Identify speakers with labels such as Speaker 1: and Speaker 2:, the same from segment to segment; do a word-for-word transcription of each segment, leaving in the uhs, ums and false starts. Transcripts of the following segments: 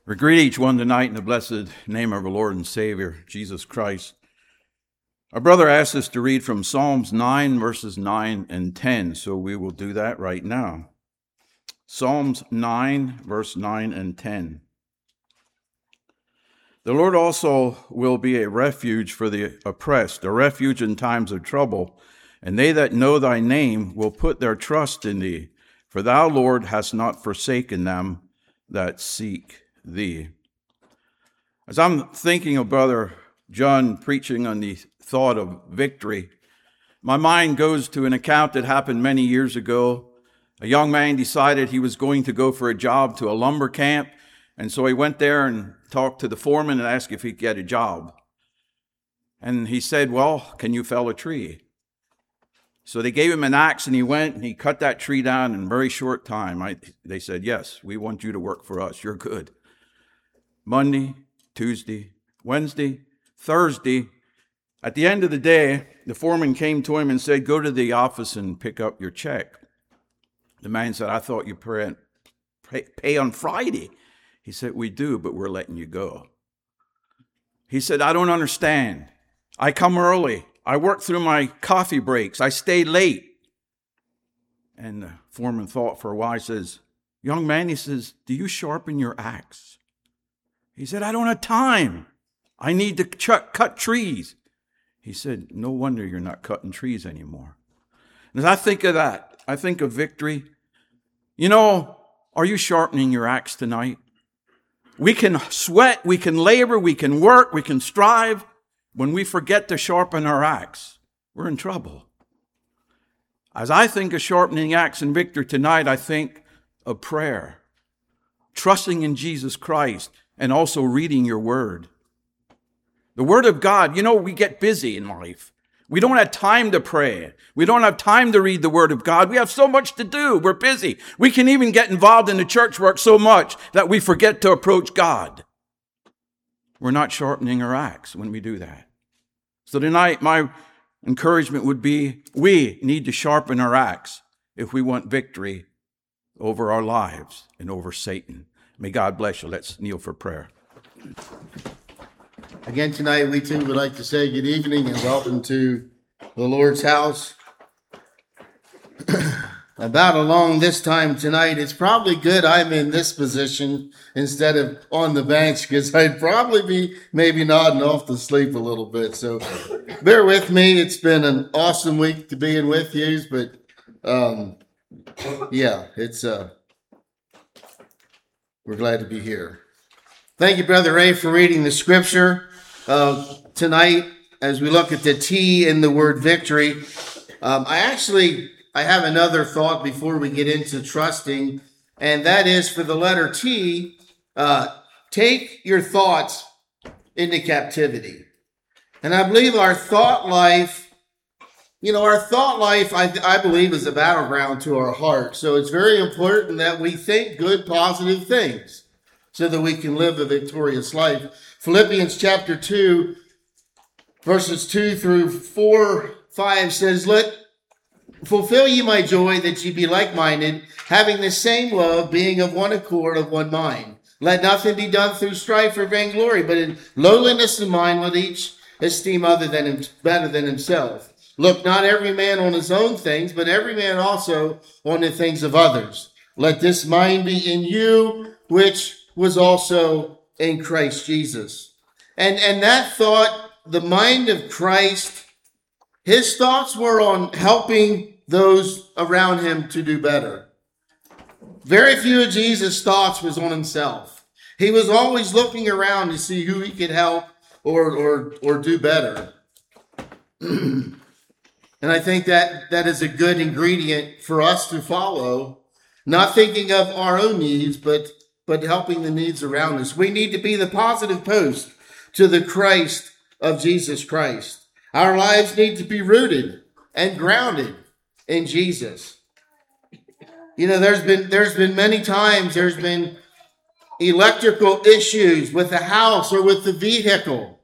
Speaker 1: We greet each one tonight in the blessed name of our Lord and Savior, Jesus Christ. Our brother asked us to read from Psalms nine, verses nine and ten, so we will do that right now. Psalms nine, verse nine and ten. The Lord also will be a refuge for the oppressed, a refuge in times of trouble, and they that know thy name will put their trust in thee. For thou, Lord, hast not forsaken them that seek thee. As I'm thinking of Brother John preaching on the thought of victory, my mind goes to an account that happened many years ago. A young man decided he was going to go for a job to a lumber camp, and so he went there and talked to the foreman and asked if he could get a job. And he said, well, can you fell a tree? So they gave him an axe, and he went and he cut that tree down in a very short time. I, they said, yes, we want you to work for us. You're good. Monday, Tuesday, Wednesday, Thursday. At the end of the day, the foreman came to him and said, go to the office and pick up your check. The man said, I thought you pay, pay on Friday. He said, we do, but we're letting you go. He said, I don't understand. I come early. I work through my coffee breaks. I stay late. And the foreman thought for a while. He says, young man, he says, do you sharpen your axe? He said, I don't have time. I need to ch- cut trees. He said, no wonder you're not cutting trees anymore. And as I think of that, I think of victory. You know, are you sharpening your axe tonight? We can sweat, we can labor, we can work, we can strive. When we forget to sharpen our axe, we're in trouble. As I think of sharpening axe and victory tonight, I think of prayer, trusting in Jesus Christ, and also reading your word. The word of God, you know, we get busy in life. We don't have time to pray. We don't have time to read the word of God. We have so much to do. We're busy. We can even get involved in the church work so much that we forget to approach God. We're not sharpening our axe when we do that. So tonight, my encouragement would be, we need to sharpen our axe if we want victory over our lives and over Satan. May God bless you. Let's kneel for prayer.
Speaker 2: Again tonight, we too would like to say good evening and welcome to the Lord's house. About along this time tonight, it's probably good I'm in this position instead of on the bench, because I'd probably be maybe nodding off to sleep a little bit. So bear with me. It's been an awesome week to being with you, but um, yeah, it's uh, we're glad to be here. Thank you, Brother Ray, for reading the scripture uh, tonight as we look at the T in the word victory. Um, I actually... I have another thought before we get into trusting, and that is for the letter T, uh, take your thoughts into captivity. And I believe our thought life, you know, our thought life, I, I believe, is a battleground to our heart. So it's very important that we think good, positive things so that we can live a victorious life. Philippians chapter two, verses two through four, five says, let fulfill ye my joy, that ye be like-minded, having the same love, being of one accord, of one mind. Let nothing be done through strife or vainglory, but in lowliness of mind let each esteem other than him, better than himself. Look not every man on his own things, but every man also on the things of others. Let this mind be in you, which was also in Christ Jesus. And, and that thought, the mind of Christ, his thoughts were on helping those around him to do better. Very few of Jesus' thoughts was on himself. He was always looking around to see who he could help or or or do better. And I think that that is a good ingredient for us to follow, not thinking of our own needs, but but helping the needs around us. We need to be the positive post to the Christ of Jesus Christ. Our lives need to be rooted and grounded in Jesus. You know, there's been there's been many times there's been electrical issues with the house or with the vehicle.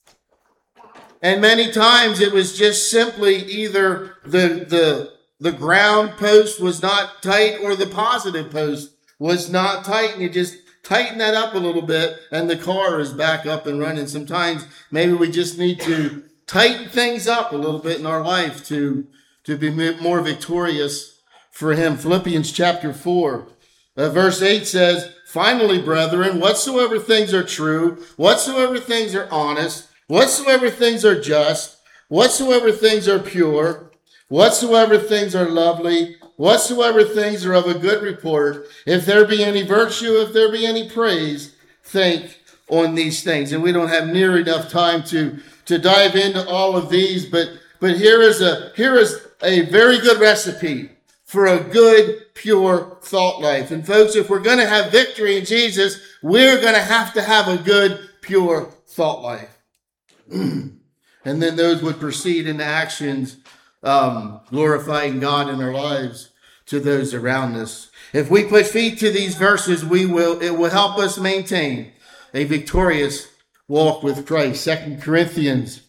Speaker 2: And many times it was just simply either the the the ground post was not tight or the positive post was not tight, and it just tighten that up a little bit and the car is back up and running. Sometimes maybe we just need to tighten things up a little bit in our life to, to be more victorious for him. Philippians chapter four, uh, verse eight says, finally, brethren, whatsoever things are true, whatsoever things are honest, whatsoever things are just, whatsoever things are pure, whatsoever things are lovely, whatsoever things are of a good report, if there be any virtue, if there be any praise, think on these things. And we don't have near enough time to, to dive into all of these, but, but here is a, here is a very good recipe for a good, pure thought life. And folks, if we're going to have victory in Jesus, we're going to have to have a good, pure thought life. And then those would proceed into actions, um, glorifying God in our lives to those around us. If we put feet to these verses, we will, it will help us maintain a victorious walk with Christ. Second Corinthians,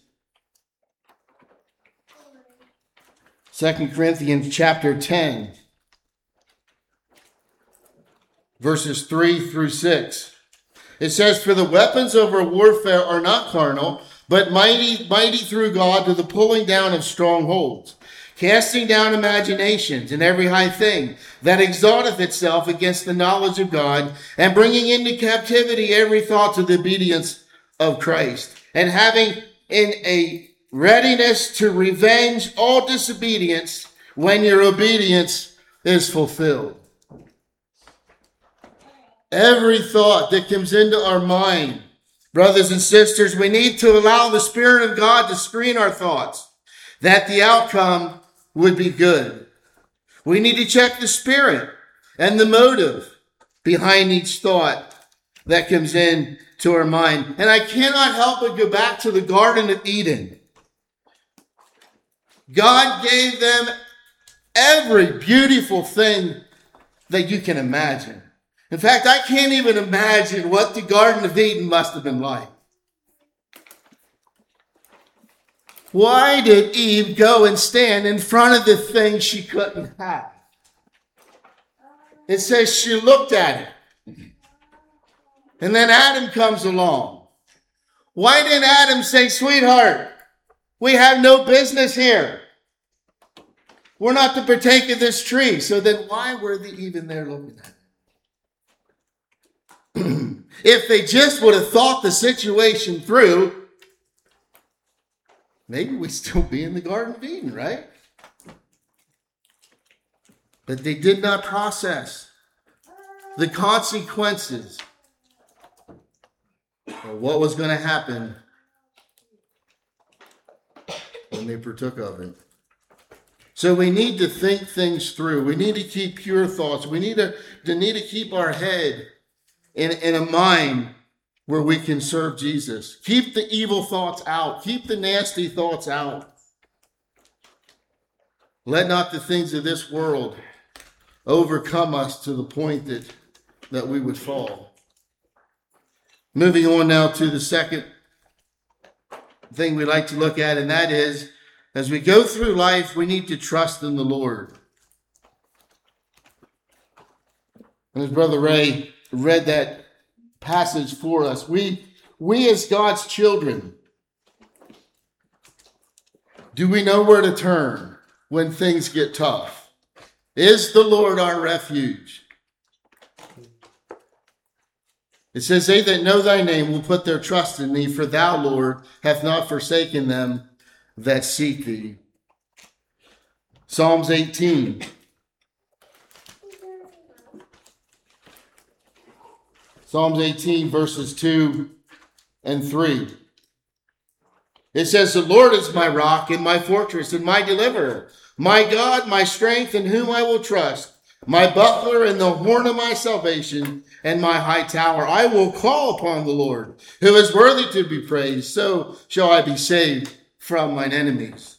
Speaker 2: Second Corinthians chapter ten, verses three through six. It says, for the weapons of our warfare are not carnal, but mighty, mighty through God to the pulling down of strongholds, casting down imaginations and every high thing that exalteth itself against the knowledge of God, and bringing into captivity every thought to the obedience of Christ, and having in a readiness to revenge all disobedience when your obedience is fulfilled. Every thought that comes into our mind, brothers and sisters, we need to allow the Spirit of God to screen our thoughts, that the outcome would be good. We need to check the spirit and the motive behind each thought that comes in to our mind. And I cannot help but go back to the Garden of Eden. God gave them every beautiful thing that you can imagine. In fact, I can't even imagine what the Garden of Eden must have been like. Why did Eve go and stand in front of the thing she couldn't have? It says she looked at it. And then Adam comes along. Why didn't Adam say, sweetheart, we have no business here. We're not to partake of this tree. So then why were they even there looking at it? If they just would have thought the situation through, maybe we'd still be in the Garden of Eden, right? But they did not process the consequences of what was going to happen when they partook of it. So we need to think things through. We need to keep pure thoughts. We need to, to need to keep our head in, in a mind where we can serve Jesus. Keep the evil thoughts out. Keep the nasty thoughts out. Let not the things of this world overcome us to the point that, that we would fall. Moving on now to the second thing we like to look at, and that is, as we go through life, we need to trust in the Lord. And as Brother Ray read that passage for us, we, we as God's children, do we know where to turn when things get tough? Is the Lord our refuge? It says, they that know thy name will put their trust in thee, for thou, Lord, hast not forsaken them that seek thee. Psalms eighteen. Psalms eighteen, verses two and three. It says, the Lord is my rock and my fortress and my deliverer, my God, my strength, in whom I will trust, my buckler and the horn of my salvation and my high tower. I will call upon the Lord, who is worthy to be praised. So shall I be saved from mine enemies.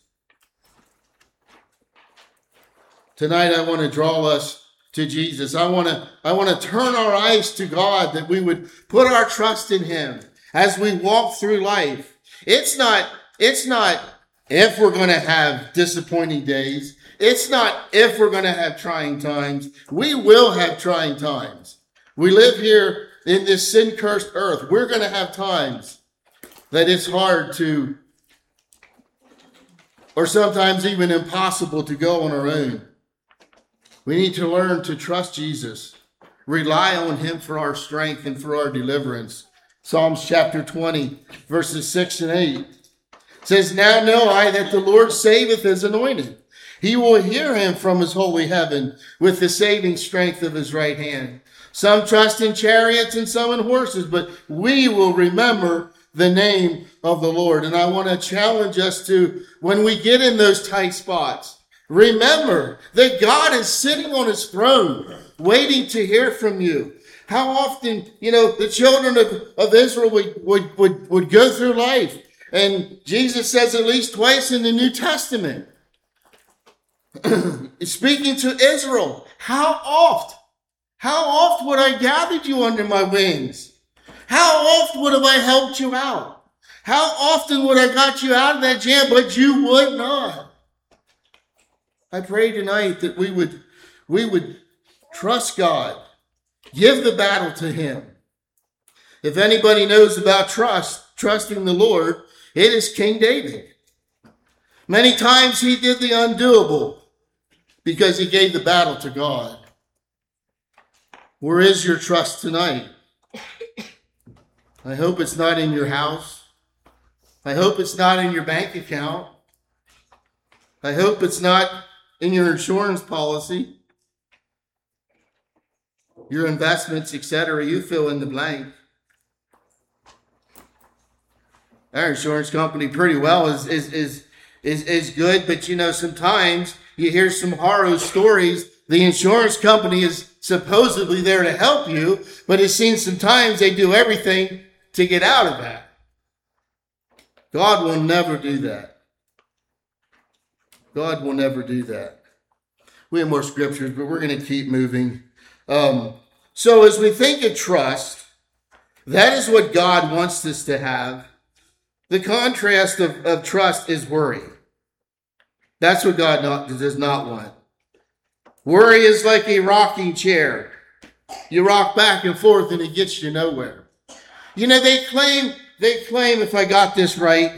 Speaker 2: Tonight I want to draw us to Jesus. I want to, I want to turn our eyes to God, that we would put our trust in him as we walk through life. It's not, it's not if we're going to have disappointing days. It's not if we're going to have trying times. We will have trying times. We live here in this sin-cursed earth, we're going to have times that it's hard to, or sometimes even impossible to go on our own. We need to learn to trust Jesus, rely on him for our strength and for our deliverance. Psalms chapter twenty, verses six and eight says, "Now know I that the Lord saveth his anointed. He will hear him from his holy heaven with the saving strength of his right hand. Some trust in chariots and some in horses, but we will remember the name of the Lord." And I want to challenge us to, when we get in those tight spots, remember that God is sitting on his throne, waiting to hear from you. How often, you know, the children of, of Israel would, would, would, would go through life. And Jesus says at least twice in the New Testament, speaking to Israel, how oft, how oft would I gathered you under my wings? How oft would have I helped you out? How often would I got you out of that jam, but you would not? I pray tonight that we would, we would trust God, give the battle to him. If anybody knows about trust, trusting the Lord, it is King David. Many times he did the undoable because he gave the battle to God. Where is your trust tonight? I hope it's not in your house. I hope it's not in your bank account. I hope it's not in your insurance policy, your investments, et cetera. You fill in the blank. Our insurance company pretty well is, is, is, is, is good, but you know, sometimes you hear some horror stories. The insurance company is supposedly there to help you, but it seems sometimes they do everything to get out of that. God will never do that. God will never do that. We have more scriptures, but we're going to keep moving. Um, so as we think of trust, that is what God wants us to have. The contrast of, of trust is worry. That's what God not, does not want. Worry is like a rocking chair. You rock back and forth and it gets you nowhere. You know, they claim, they claim, if I got this right,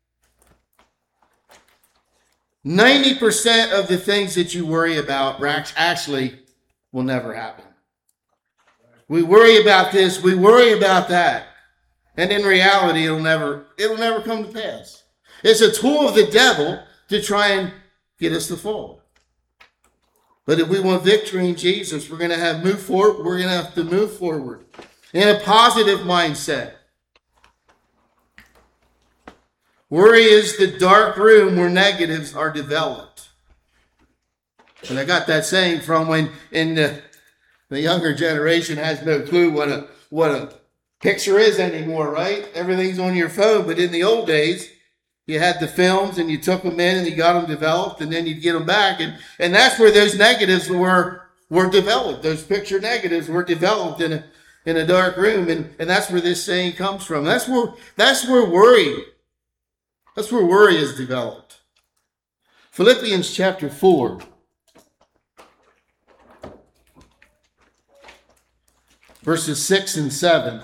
Speaker 2: ninety percent of the things that you worry about actually will never happen. We worry about this, we worry about that. And in reality, it'll never, it'll never come to pass. It's a tool of the devil to try and get us to fall. But if we want victory in Jesus, we're going to have move forward. We're going to have to move forward in a positive mindset. Worry is the dark room where negatives are developed. And I got that saying from when in the, the younger generation has no clue what a what a picture is anymore, right? Everything's on your phone. But in the old days, you had the films and you took them in and you got them developed and then you'd get them back. And, and that's where those negatives were, were developed. Those picture negatives were developed in a, in a dark room. And, and that's where this saying comes from. That's where, that's where worry, that's where worry is developed. Philippians chapter four. Verses six and seven.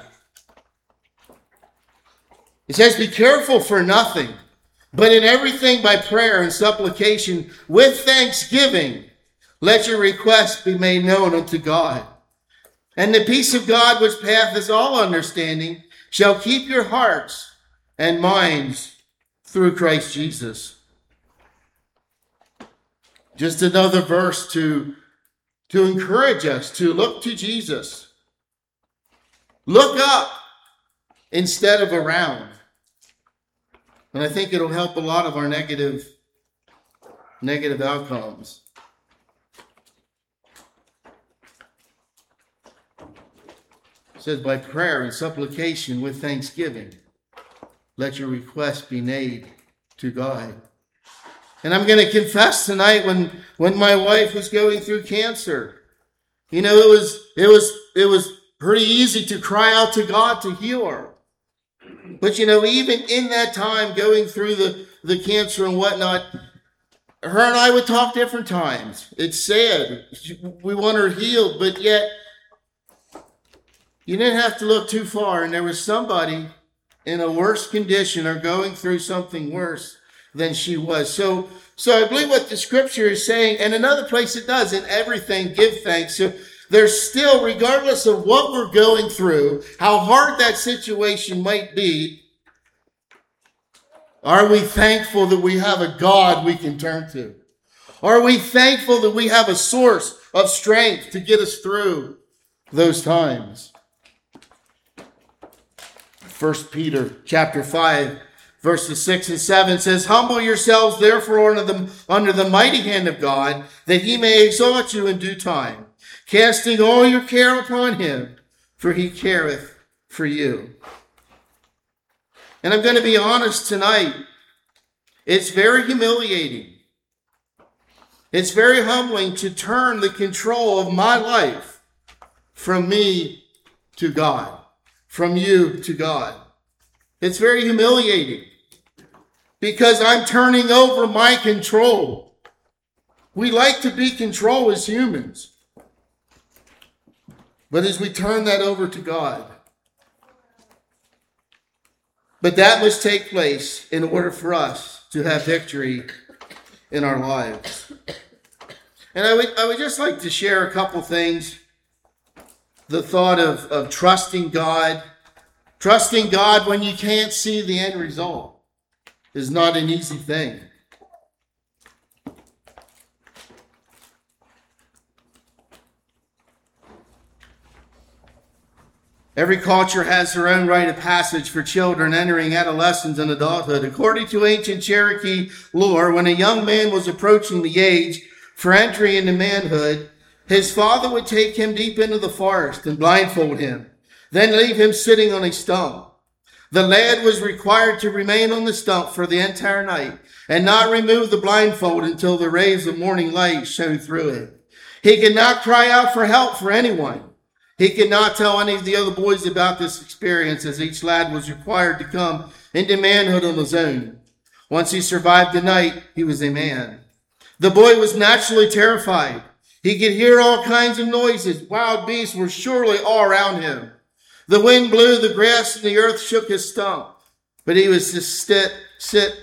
Speaker 2: It says, "Be careful for nothing, but in everything by prayer and supplication with thanksgiving, let your requests be made known unto God. And the peace of God, which passeth all understanding, shall keep your hearts and minds through Christ Jesus." Just another verse to, to encourage us to look to Jesus. Look up instead of around. And I think it'll help a lot of our negative, negative outcomes. It says, "By prayer and supplication with thanksgiving, let your requests be made to God." And I'm going to confess tonight, when, when my wife was going through cancer, you know, it was, it was, it was pretty easy to cry out to God to heal her. But, you know, even in that time, going through the, the cancer and whatnot, her and I would talk different times. It's sad. We want her healed, but yet You didn't have to look too far, and there was somebody in a worse condition or going through something worse than she was. So, so I believe what the scripture is saying, and another place it does, in everything give thanks. So there's still, regardless of what we're going through, how hard that situation might be, are we thankful that we have a God we can turn to? Are we thankful that we have a source of strength to get us through those times? First Peter chapter five, verses six and seven says, "Humble yourselves therefore under the, under the mighty hand of God, that he may exalt you in due time, casting all your care upon him, for he careth for you." And I'm going to be honest tonight, it's very humiliating. It's very humbling to turn the control of my life from me to God, from you to God. It's very humiliating because I'm turning over my control. We like to be control as humans. But as we turn that over to God, but that must take place in order for us to have victory in our lives. And I would, I would just like to share a couple things. The thought of, of trusting God. Trusting God when you can't see the end result is not an easy thing. Every culture has their own rite of passage for children entering adolescence and adulthood. According to ancient Cherokee lore, when a young man was approaching the age for entry into manhood, his father would take him deep into the forest and blindfold him, then leave him sitting on a stump. The lad was required to remain on the stump for the entire night and not remove the blindfold until the rays of morning light shone through it. He could not cry out for help for anyone. He could not tell any of the other boys about this experience, as each lad was required to come into manhood on his own. Once he survived the night, he was a man. The boy was naturally terrified. He could hear all kinds of noises. Wild beasts were surely all around him. The wind blew, the grass and the earth shook his stump. But he was to sit, sit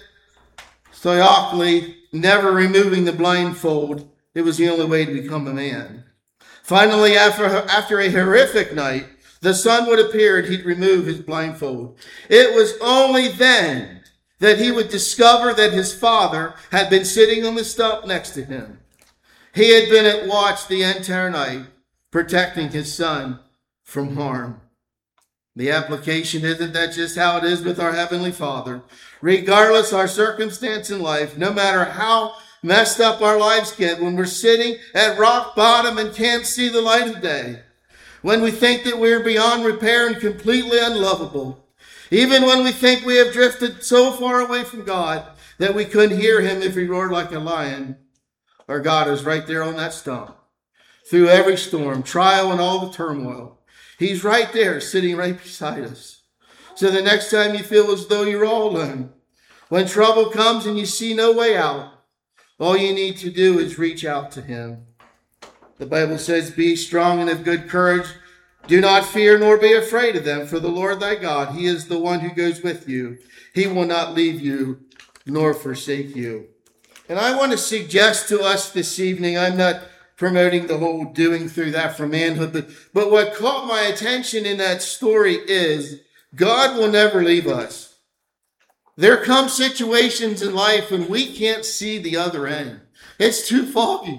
Speaker 2: stoically, never removing the blindfold. It was the only way to become a man. Finally, after, after a horrific night, the sun would appear and he'd remove his blindfold. It was only then that he would discover that his father had been sitting on the stump next to him. He had been at watch the entire night, protecting his son from harm. The application isn't that just how it is with our Heavenly Father. Regardless our circumstance in life, no matter how messed up our lives get, when we're sitting at rock bottom and can't see the light of day, when we think that we're beyond repair and completely unlovable, even when we think we have drifted so far away from God that we couldn't hear him if he roared like a lion, our God is right there on that stump. Through every storm, trial, and all the turmoil, he's right there sitting right beside us. So the next time you feel as though you're all alone, when trouble comes and you see no way out, all you need to do is reach out to him. The Bible says, "Be strong and of good courage. Do not fear nor be afraid of them, for the Lord thy God, he is the one who goes with you. He will not leave you nor forsake you." And I want to suggest to us this evening, I'm not promoting the whole doing through that for manhood, but, but what caught my attention in that story is God will never leave us. There come situations in life when we can't see the other end. It's too foggy.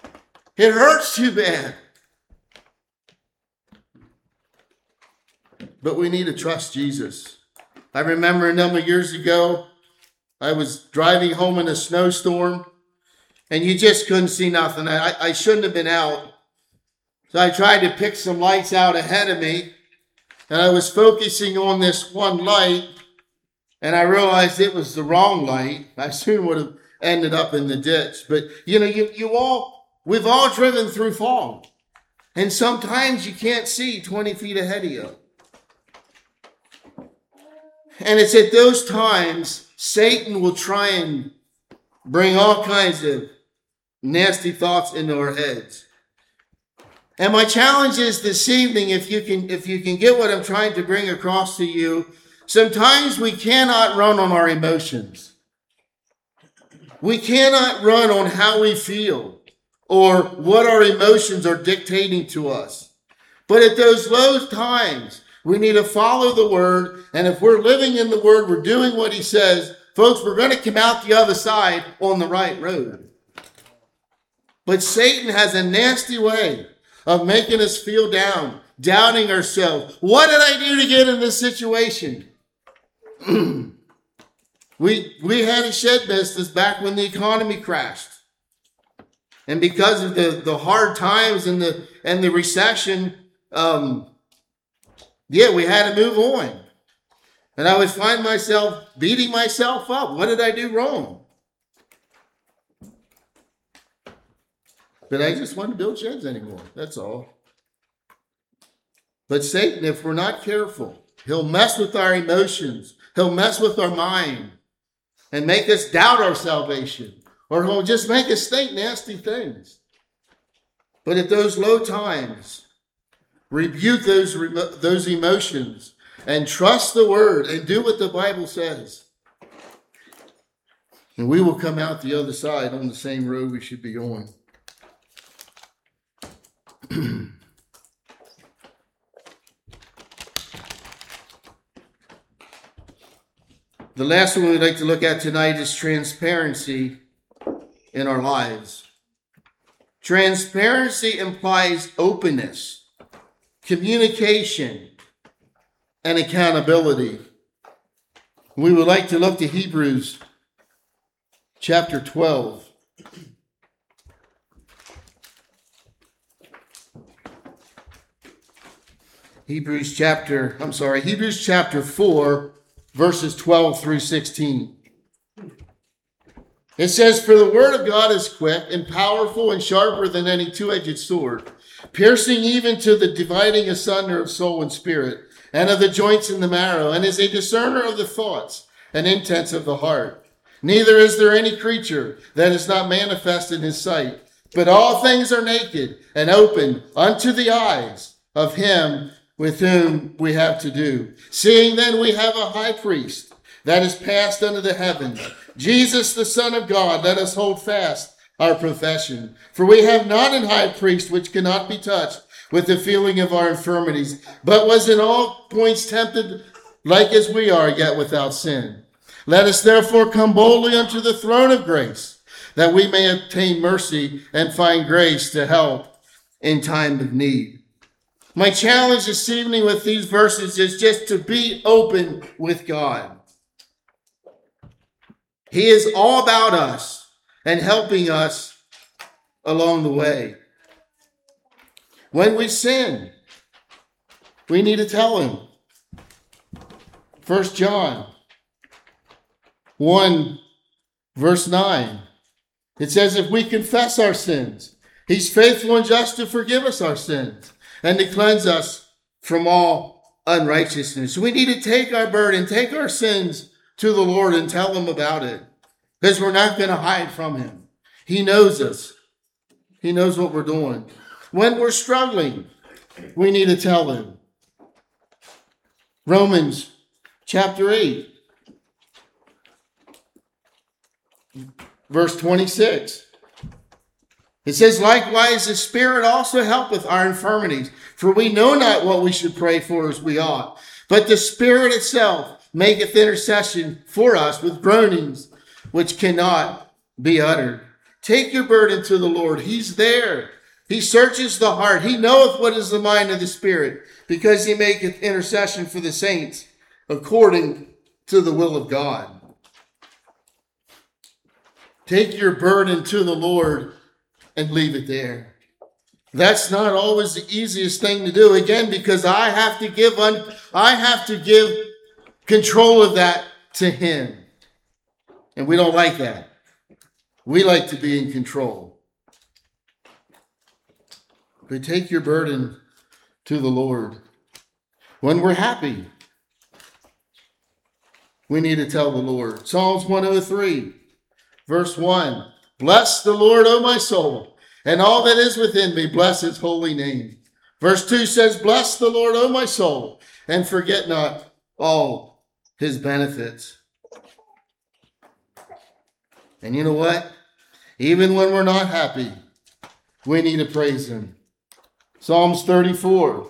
Speaker 2: It hurts too bad. But we need to trust Jesus. I remember a number of years ago, I was driving home in a snowstorm, and you just couldn't see nothing. I, I shouldn't have been out. So I tried to pick some lights out ahead of me, and I was focusing on this one light, and I realized it was the wrong light. I soon would have ended up in the ditch. But, you know, you, you all, we've all driven through fog. And sometimes you can't see twenty feet ahead of you. And it's at those times Satan will try and bring all kinds of nasty thoughts into our heads. And my challenge is this evening, if you can, if you can get what I'm trying to bring across to you, sometimes we cannot run on our emotions. We cannot run on how we feel or what our emotions are dictating to us. But at those low times, we need to follow the word. And if we're living in the word, we're doing what he says, folks, we're going to come out the other side on the right road. But Satan has a nasty way of making us feel down, doubting ourselves. What did I do to get in this situation? we we had a shed business back when the economy crashed. And because of the, the hard times and the and the recession, um, yeah, we had to move on. And I would find myself beating myself up. What did I do wrong? But I just want to build sheds anymore. That's all. But Satan, if we're not careful, he'll mess with our emotions. He'll mess with our mind and make us doubt our salvation. Or he'll just make us think nasty things. But at those low times, rebuke those, those emotions and trust the word and do what the Bible says. And we will come out the other side on the same road we should be on. The last one we'd like to look at tonight is transparency in our lives. Transparency implies openness, communication, and accountability. We would like to look to Hebrews chapter twelve. Hebrews chapter, I'm sorry, Hebrews chapter four, verses twelve through sixteen. It says, "For the word of God is quick and powerful and sharper than any two-edged sword, piercing even to the dividing asunder of soul and spirit, and of the joints and the marrow, and is a discerner of the thoughts and intents of the heart. Neither is there any creature that is not manifest in his sight, but all things are naked and open unto the eyes of him with whom we have to do. Seeing then we have a high priest that is passed unto the heavens, Jesus the Son of God, let us hold fast our profession. For we have not an high priest which cannot be touched with the feeling of our infirmities, but was in all points tempted like as we are, yet without sin. Let us therefore come boldly unto the throne of grace, that we may obtain mercy and find grace to help in time of need." My challenge this evening with these verses is just to be open with God. He is all about us and helping us along the way. When we sin, we need to tell him. First John one, verse nine. It says, "If we confess our sins, he's faithful and just to forgive us our sins and to cleanse us from all unrighteousness." We need to take our burden, take our sins to the Lord and tell him about it, because we're not going to hide from him. He knows us. He knows what we're doing. When we're struggling, we need to tell him. Romans chapter eight, verse twenty-six. It says, "Likewise, the Spirit also helpeth our infirmities, for we know not what we should pray for as we ought. But the Spirit itself maketh intercession for us with groanings which cannot be uttered." Take your burden to the Lord. He's there. He searches the heart. He knoweth what is the mind of the Spirit, because he maketh intercession for the saints according to the will of God. Take your burden to the Lord and leave it there. That's not always the easiest thing to do. Again, because I have to give un- I have to give control of that to him. And we don't like that. We like to be in control. But take your burden to the Lord. When we're happy, we need to tell the Lord. Psalms one oh three, verse one. "Bless the Lord, O my soul, and all that is within me, bless his holy name. Verse two says, bless the Lord, O my soul, and forget not all his benefits. And you know what? Even when we're not happy, we need to praise him. Psalms thirty-four.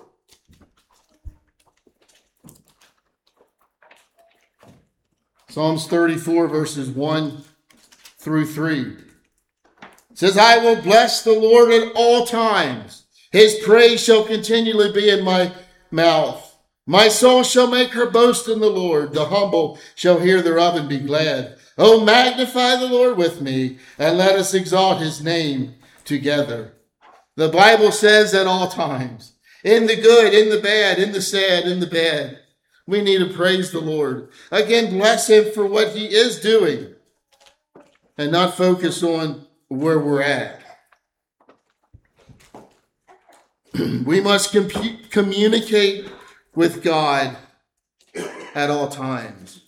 Speaker 2: Psalms thirty-four, verses one through three. It says, I will bless the Lord at all times. His praise shall continually be in my mouth. My soul shall make her boast in the Lord. The humble shall hear thereof and be glad. Oh, magnify the Lord with me, and let us exalt his name together. The Bible says at all times, in the good, in the bad, in the sad, in the bad, we need to praise the Lord. Again, bless him for what he is doing, and not focus on where we're at. We must compu- communicate with God at all times.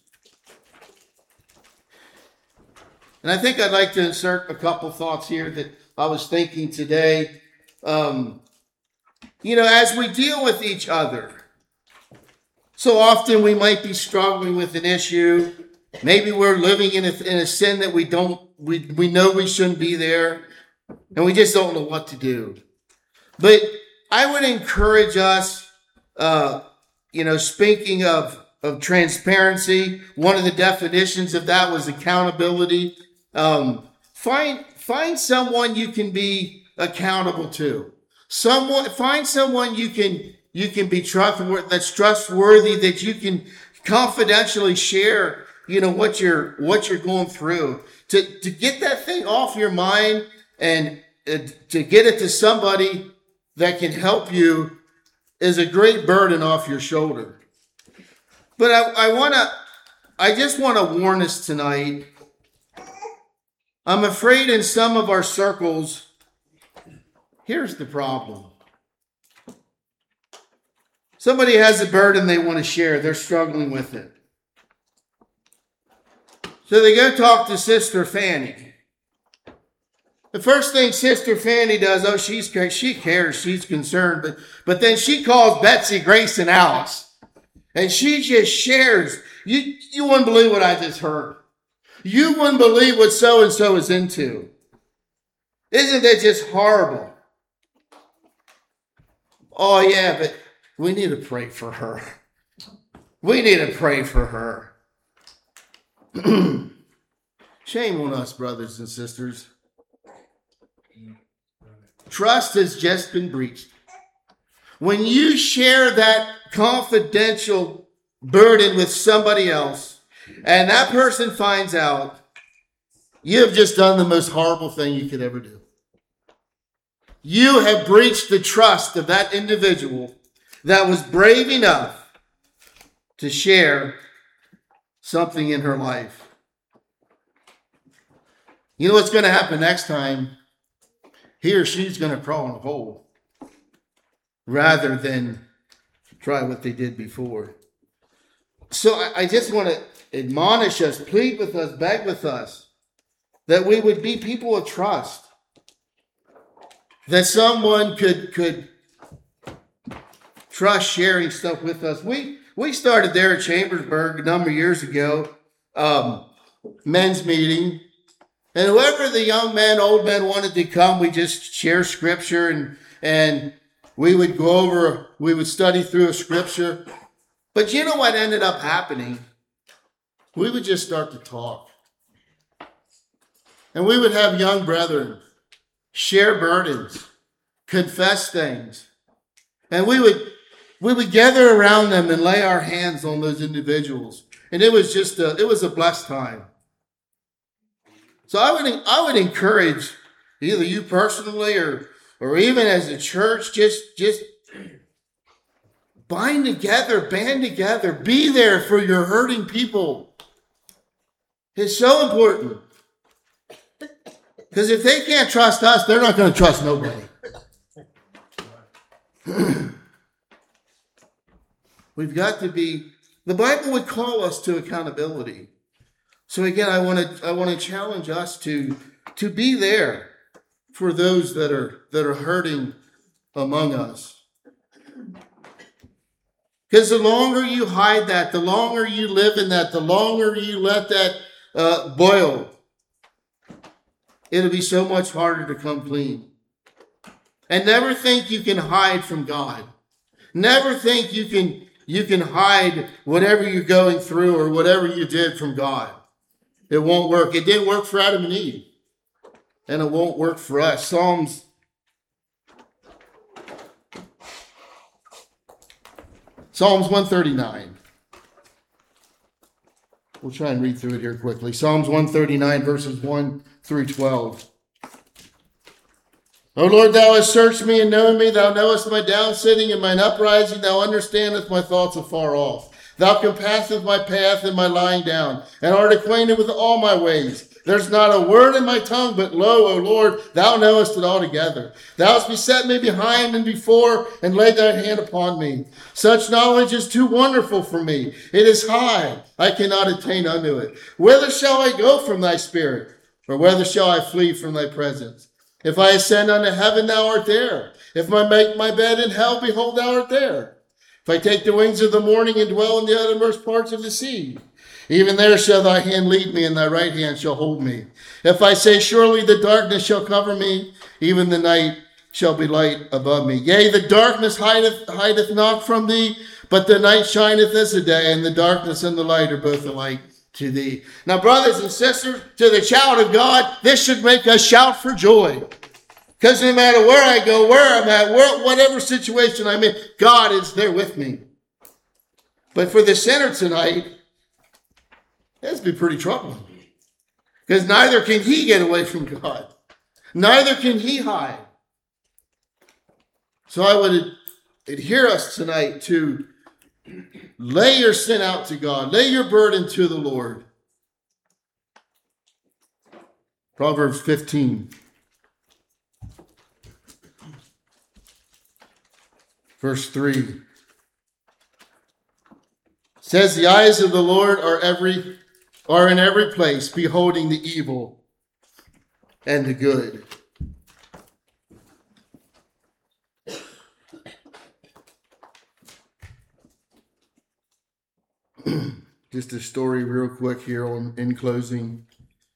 Speaker 2: And I think I'd like to insert a couple thoughts here that I was thinking today. Um, you know, as we deal with each other, so often we might be struggling with an issue. Maybe we're living in a, in a sin that we don't, we, we know we shouldn't be there, and we just don't know what to do. But I would encourage us, uh, you know, speaking of, of transparency, one of the definitions of that was accountability. Um, find, find someone you can be accountable to. Someone, find someone you can, you can be trustworthy, that's trustworthy, that you can confidentially share, you know, what you're, what you're going through, to, to get that thing off your mind, and uh, to get it to somebody that can help you is a great burden off your shoulder. But I, I want to, I just want to warn us tonight. I'm afraid in some of our circles, here's the problem. Somebody has a burden they want to share. They're struggling with it. So they go talk to Sister Fanny. The first thing Sister Fanny does, oh, she's she cares, she's concerned, but, but then she calls Betsy, Grace, and Alice. And she just shares. You, you wouldn't believe what I just heard. You wouldn't believe what so-and-so is into. Isn't that just horrible? Oh, yeah, but we need to pray for her. We need to pray for her. Shame on us, brothers and sisters. Trust has just been breached. When you share that confidential burden with somebody else, and that person finds out, you have just done the most horrible thing you could ever do. You have breached the trust of that individual that was brave enough to share something in her life. You know what's going to happen next time? He or she's going to crawl in a hole rather than try what they did before. So I, I just want to admonish us, plead with us, beg with us, that we would be people of trust. That someone could, could trust sharing stuff with us. We, we started there at Chambersburg a number of years ago, um, men's meeting. And whoever the young men, old men wanted to come, we just share scripture, and, and we would go over, we would study through a scripture. But you know what ended up happening? We would just start to talk. And we would have young brethren share burdens, confess things. And we would, we would gather around them and lay our hands on those individuals. And it was just a, it was a blessed time. So I would, I would encourage either you personally or, or even as a church, just, just bind together, band together, be there for your hurting people. It's so important. Because if they can't trust us, they're not going to trust nobody. We've got to be, the Bible would call us to accountability. So again, I want to I want to challenge us to, to be there for those that are that are hurting among us. Because the longer you hide that, the longer you live in that, the longer you let that uh, boil, it'll be so much harder to come clean. And never think you can hide from God. Never think you can you can hide whatever you're going through or whatever you did from God. It won't work. It didn't work for Adam and Eve. And it won't work for us. Psalms Psalms one thirty-nine. We'll try and read through it here quickly. Psalms one thirty-nine, verses one through twelve. O Lord, thou hast searched me and known me. Thou knowest my down sitting and mine uprising. Thou understandest my thoughts afar off. Thou compassest my path and my lying down, and art acquainted with all my ways. There's not a word in my tongue, but lo, O Lord, thou knowest it altogether. Thou hast beset me behind and before, and laid thy hand upon me. Such knowledge is too wonderful for me. It is high. I cannot attain unto it. Whither shall I go from thy spirit? Or whither shall I flee from thy presence? If I ascend unto heaven, thou art there. If I make my bed in hell, behold, thou art there. If I take the wings of the morning and dwell in the uttermost parts of the sea, even there shall thy hand lead me, and thy right hand shall hold me. If I say, surely the darkness shall cover me, even the night shall be light above me. Yea, the darkness hideth, hideth not from thee, but the night shineth as the day, and the darkness and the light are both alike to thee. Now, brothers and sisters, to the child of God, this should make us shout for joy. Because no matter where I go, where I'm at, where, whatever situation I'm in, God is there with me. But for the sinner tonight, that's been pretty troubling. Because neither can he get away from God. Neither can he hide. So I would adhere us tonight to lay your sin out to God. Lay your burden to the Lord. Proverbs fifteen. Verse three. Says, the eyes of the Lord are every are in every place, beholding the evil and the good. Just a story real quick here on, in closing.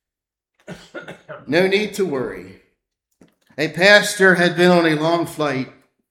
Speaker 2: No need to worry. A pastor had been on a long flight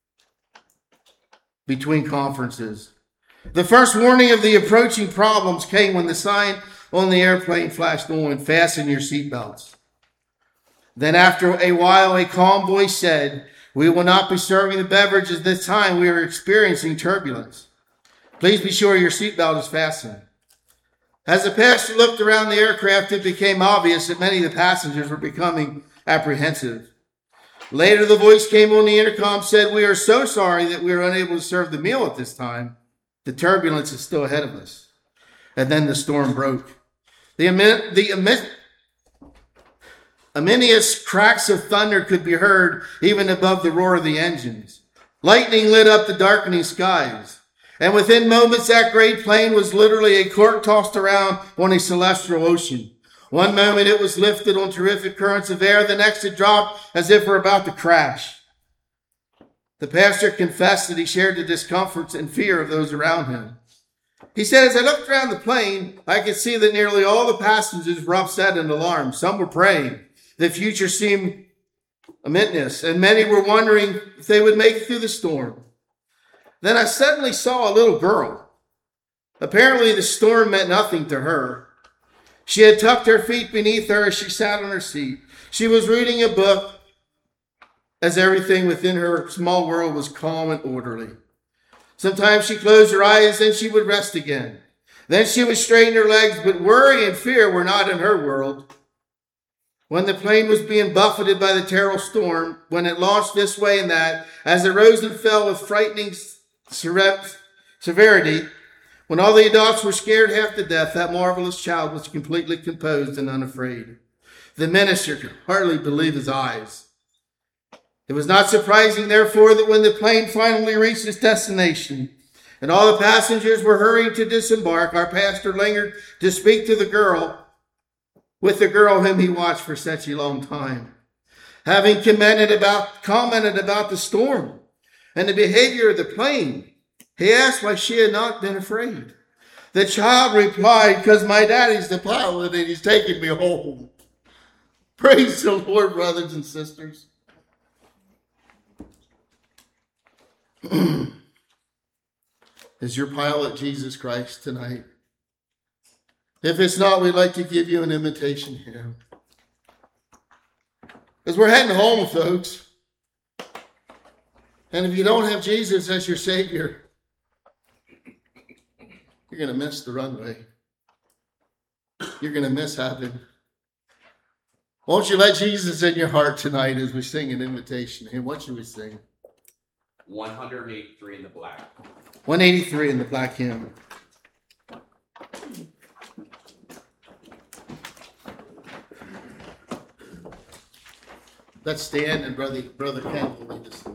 Speaker 2: between conferences. The first warning of the approaching problems came when the sign on the airplane flashed on, fasten your seatbelts. Then after a while, a calm voice said, we will not be serving the beverages this time. We are experiencing turbulence. Please be sure your seatbelt is fastened. As the pastor looked around the aircraft, it became obvious that many of the passengers were becoming apprehensive. Later, the voice came on the intercom, said, we are so sorry that we are unable to serve the meal at this time. The turbulence is still ahead of us. And then the storm broke. The, the ominous cracks of thunder could be heard even above the roar of the engines. Lightning lit up the darkening skies. And within moments, that great plane was literally a cork tossed around on a celestial ocean. One moment it was lifted on terrific currents of air. The next it dropped as if we're about to crash. The pastor confessed that he shared the discomforts and fear of those around him. He said, as I looked around the plane, I could see that nearly all the passengers were upset and alarmed. Some were praying. The future seemed ominous, and many were wondering if they would make it through the storm. Then I suddenly saw a little girl. Apparently the storm meant nothing to her. She had tucked her feet beneath her as she sat on her seat. She was reading a book as everything within her small world was calm and orderly. Sometimes she closed her eyes, then she would rest again. Then she would straighten her legs, but worry and fear were not in her world. When the plane was being buffeted by the terrible storm, when it launched this way and that, as it rose and fell with frightening severity, when all the adults were scared half to death, that marvelous child was completely composed and unafraid. The minister could hardly believe his eyes. It was not surprising, therefore, that when the plane finally reached its destination and all the passengers were hurrying to disembark, our pastor lingered to speak to the girl, with the girl whom he watched for such a long time. Having commented about, commented about the storm and the behavior of the plane, he asked why she had not been afraid. The child replied, because my daddy's the pilot and he's taking me home. Praise the Lord, brothers and sisters. Is your pilot Jesus Christ tonight? If it's not, we'd like to give you an invitation here. As we're heading home, folks, and if you don't have Jesus as your Savior, you're going to miss the runway. You're going to miss heaven. Won't you let Jesus in your heart tonight as we sing an invitation? And what should we sing?
Speaker 3: one eighty-three in the black.
Speaker 2: one eighty-three in the black hymn. Let's stand and Brother, Brother Ken will lead us.